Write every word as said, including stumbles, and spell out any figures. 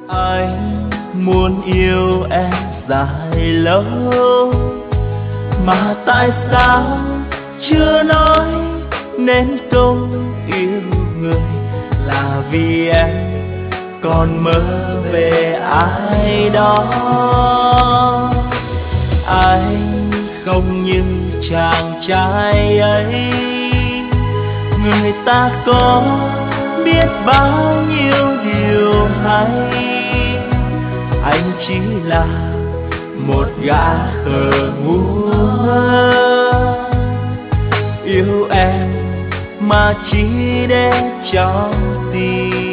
Anh muốn yêu em dài lâu, mà tại sao chưa nói nên câu yêu người? Là vì em còn mơ về ai đó. Anh không như chàng trai ấy, người ta có biết bao nhiêu điều hay. Anh chỉ là một gã khờ ngu ngơ, yêu em mà chỉ để trong tim.